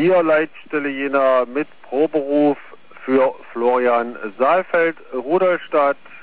hier Leitstelle Jena mit Proberuf für Florian Saalfeld, Rudolstadt.